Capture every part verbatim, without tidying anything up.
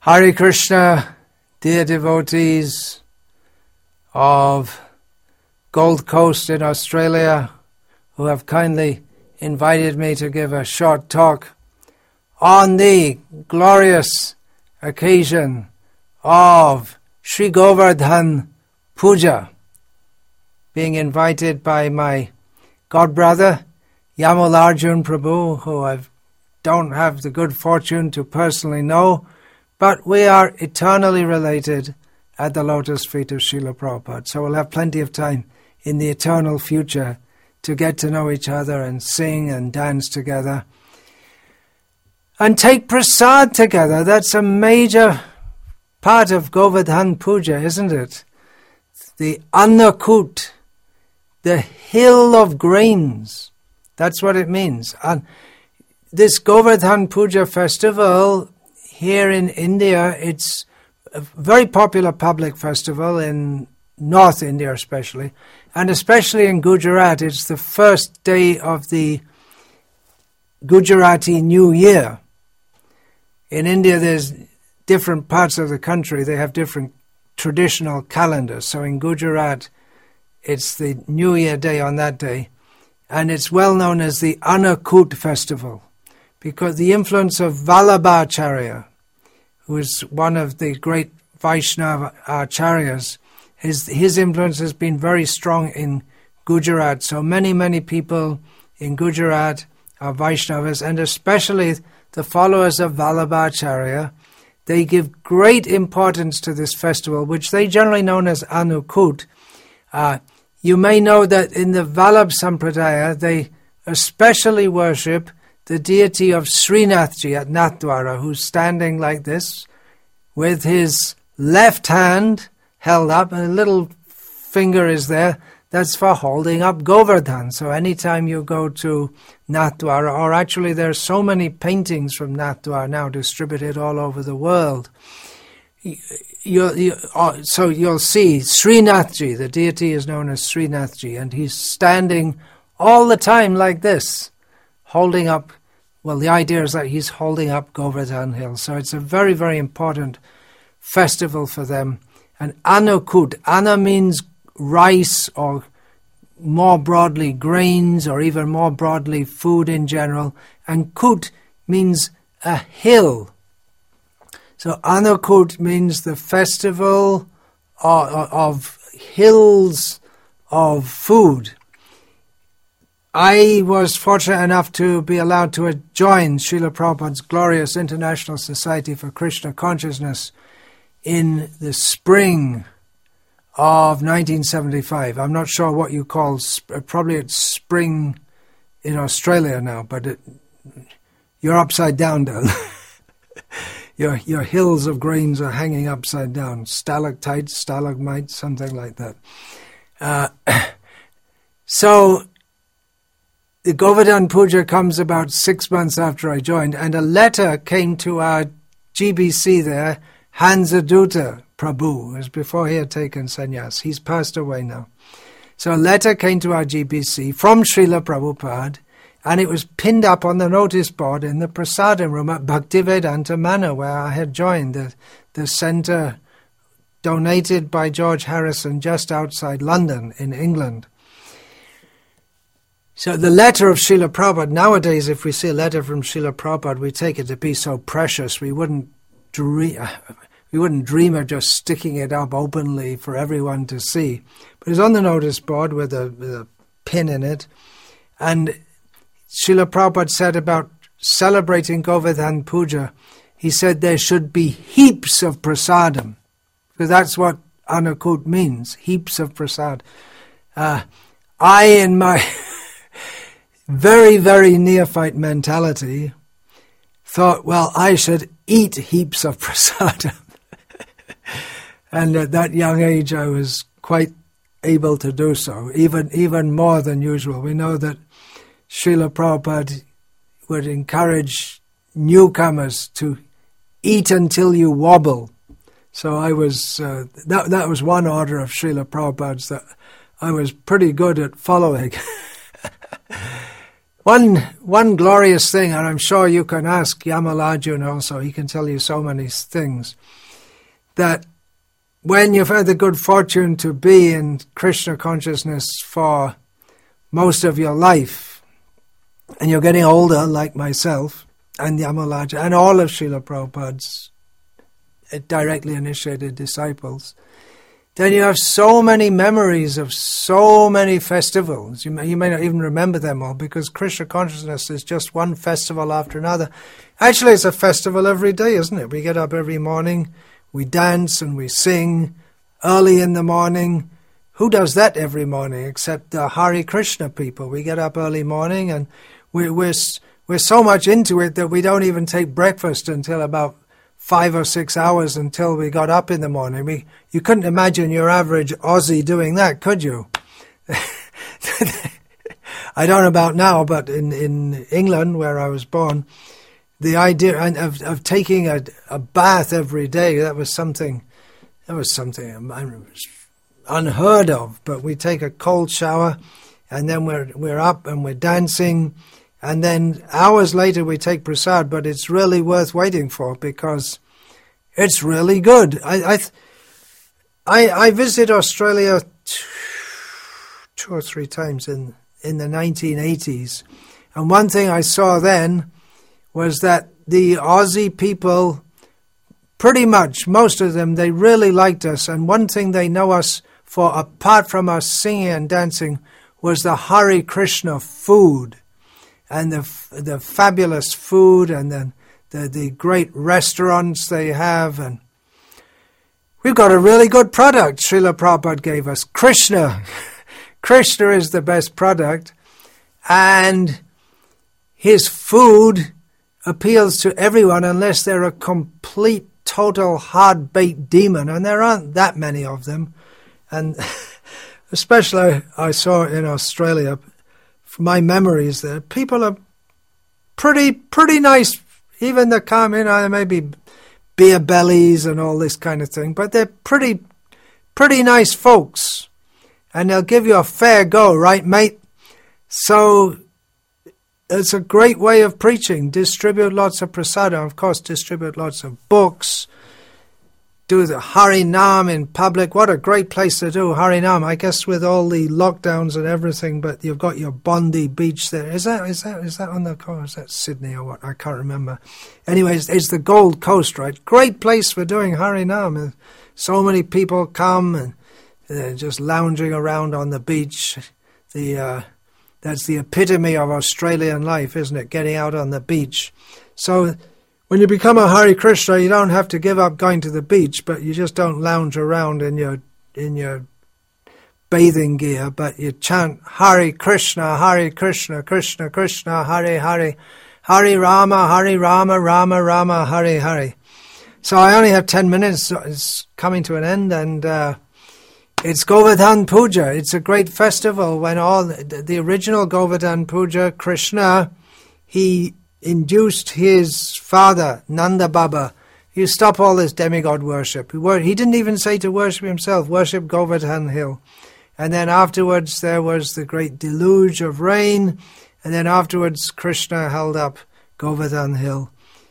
Hare Krishna, dear devotees of Gold Coast in Australia, who have kindly invited me to give a short talk on the glorious occasion of Sri Govardhan Puja, being invited by my godbrother Yamularjun Prabhu, who I don't have the good fortune to personally know, but we are eternally related at the lotus feet of Srila Prabhupada. So we'll have plenty of time in the eternal future to get to know each other and sing and dance together. And take prasad together. That's a major part of Govardhan Puja, isn't it? The Annakut, the hill of grains. That's what it means. And this Govardhan Puja festival here in India, it's a very popular public festival in North India especially, and especially in Gujarat. It's the first day of the Gujarati New Year. In India, there's different parts of the country, they have different traditional calendars. So in Gujarat, it's the New Year day on that day, and it's well known as the Annakut festival, because the influence of Vallabhacharya, who is one of the great Vaishnava acharyas, his, his influence has been very strong in Gujarat. So many, many people in Gujarat are Vaishnavas, and especially the followers of Vallabhacharya. They give great importance to this festival, which they generally known as Annakut. Uh, you may know that in the Vallabh Sampradaya, they especially worship the deity of Srinathji at Nathdwara, who's standing like this, with his left hand held up, and a little finger is there. That's for holding up Govardhan. So anytime you go to Nathdwara, or actually there are so many paintings from Nathdwara now distributed all over the world, you, you, uh, so you'll see Srinathji, the deity is known as Srinathji, and he's standing all the time like this, holding up, well, the idea is that he's holding up Govardhan Hill. So it's a very, very important festival for them. And Annakut, Anna means rice, or more broadly grains, or even more broadly food in general. And Kut means a hill. So Annakut means the festival of, of hills of food. I was fortunate enough to be allowed to join Srila Prabhupada's glorious International Society for Krishna Consciousness in the spring of nineteen seventy-five. I'm not sure what you call, probably it's spring in Australia now, but it, you're upside down, down. your, your hills of grains are hanging upside down, stalactites, stalagmites, something like that. Uh, so... The Govardhan Puja comes about six months after I joined, and a letter came to our G B C there, Hansaduta Prabhu. It was before he had taken sannyas. He's passed away now. So a letter came to our G B C from Srila Prabhupada, and it was pinned up on the notice board in the prasadam room at Bhaktivedanta Manor, where I had joined, the, the centre donated by George Harrison just outside London in England. So the letter of Srila Prabhupada, nowadays if we see a letter from Srila Prabhupada, we take it to be so precious, we wouldn't dream, we wouldn't dream of just sticking it up openly for everyone to see. But it's on the notice board with a, with a pin in it. And Srila Prabhupada said about celebrating Govardhan Puja, he said there should be heaps of prasadam, because that's what Annakut means, heaps of prasad. Uh, I, in my... very, very neophyte mentality, thought, well, I should eat heaps of prasadam. And at that young age, I was quite able to do so, even even more than usual. We know that Srila Prabhupada would encourage newcomers to eat until you wobble. So I was, uh, that, that was one order of Srila Prabhupada's that I was pretty good at following. One one glorious thing, and I'm sure you can ask Yamalajun also, he can tell you so many things, that when you've had the good fortune to be in Krishna consciousness for most of your life, and you're getting older like myself, and Yamalaja, and all of Srila Prabhupada's directly initiated disciples, then you have so many memories of so many festivals. You may, you may not even remember them all, because Krishna consciousness is just one festival after another. Actually, it's a festival every day, isn't it? We get up every morning, we dance and we sing early in the morning. Who does that every morning except the Hare Krishna people? We get up early morning and we, we're, we're so much into it that we don't even take breakfast until about five or six hours until we got up in the morning. We, you couldn't imagine your average Aussie doing that, could you? I don't know about now, but in, in England, where I was born, the idea of, of taking a, a bath every day, that was something, that was something unheard of. But we take a cold shower, and then we're we're up and we're dancing, and then hours later we take prasad, but it's really worth waiting for because it's really good. I I I, I visited Australia two or three times in, in the nineteen eighties, and one thing I saw then was that the Aussie people, pretty much, most of them, they really liked us, and one thing they know us for, apart from us singing and dancing, was the Hare Krishna food, and the the fabulous food, and then the, the great restaurants they have, and we've got a really good product Srila Prabhupada gave us. Krishna. Krishna is the best product, and his food appeals to everyone unless they're a complete, total, hard-baked demon, and there aren't that many of them. And especially I saw in Australia, from my memories there, people are pretty pretty nice. Even the come in, uh, maybe beer bellies and all this kind of thing, but they're pretty pretty nice folks, and they'll give you a fair go, right, mate? So it's a great way of preaching. Distribute lots of prasadam, of course, distribute lots of books, do the Harinam in public. What a great place to do Harinam. I guess with all the lockdowns and everything, but you've got your Bondi beach there. Is that is that is that on the coast? Is that Sydney or what? I can't remember. Anyways, it's the Gold Coast, right? Great place for doing Harinam. So many people come and they're just lounging around on the beach. The uh, that's the epitome of Australian life, isn't it? Getting out on the beach. So when you become a Hare Krishna, you don't have to give up going to the beach, but you just don't lounge around in your in your bathing gear, but you chant Hare Krishna, Hare Krishna, Krishna Krishna, Hare Hare, Hare Rama, Hare Rama, Rama Rama, Hare Hare. So I only have ten minutes, so it's coming to an end, and uh, it's Govardhan Puja. It's a great festival when all the, the original Govardhan Puja, Krishna, he induced his father, Nanda Baba, you stop all this demigod worship. He, wor- he didn't even say to worship himself, worship Govardhan Hill. And then afterwards there was the great deluge of rain, and then afterwards Krishna held up Govardhan Hill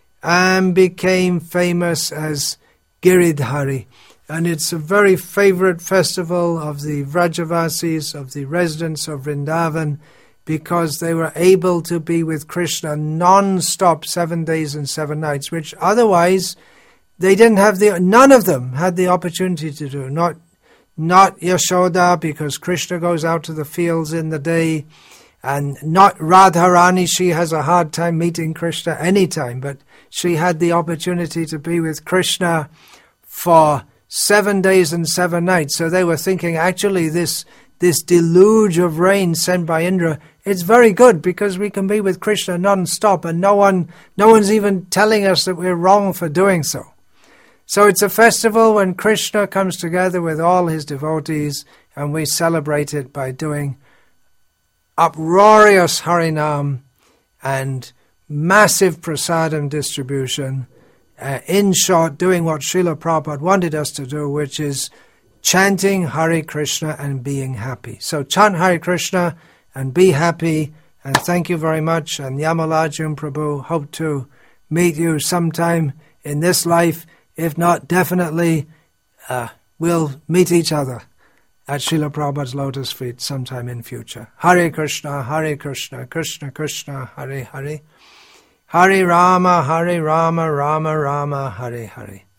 and became famous as Giridhari. And it's a very favorite festival of the Vrajavasis, of the residents of Vrindavan, because they were able to be with Krishna non-stop seven days and seven nights, which otherwise they didn't have the, none of them had the opportunity to do. Not, not Yashoda, because Krishna goes out to the fields in the day, and not Radharani, she has a hard time meeting Krishna anytime, but she had the opportunity to be with Krishna for seven days and seven nights. So they were thinking, actually, this this deluge of rain sent by Indra, it's very good because we can be with Krishna non-stop, and no one, no one's even telling us that we're wrong for doing so. So it's a festival when Krishna comes together with all his devotees, and we celebrate it by doing uproarious Harinam and massive prasadam distribution. Uh, in short, doing what Srila Prabhupada wanted us to do, which is chanting Hare Krishna and being happy. So chant Hare Krishna and be happy, And thank you very much. And Yamalajum Prabhu, hope to meet you sometime in this life. If not, definitely uh, we'll meet each other at Srila Prabhupada's lotus feet sometime in future. Hare Krishna, Hare Krishna, Krishna Krishna, Hare Hare. Hare Rama, Hare Rama, Rama Rama, Hare Hare.